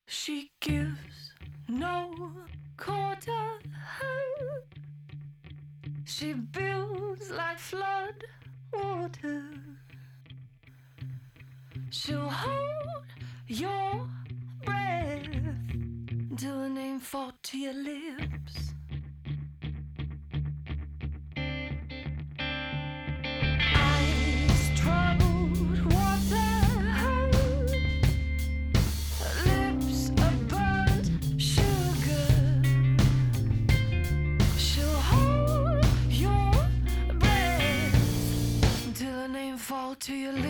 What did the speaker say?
She gives no quarter. She builds like flood water. She'll hold your breath till her name falls to your lips. Ice troubled water, lips of burnt sugar. She'll hold your breath till her name falls to your lips.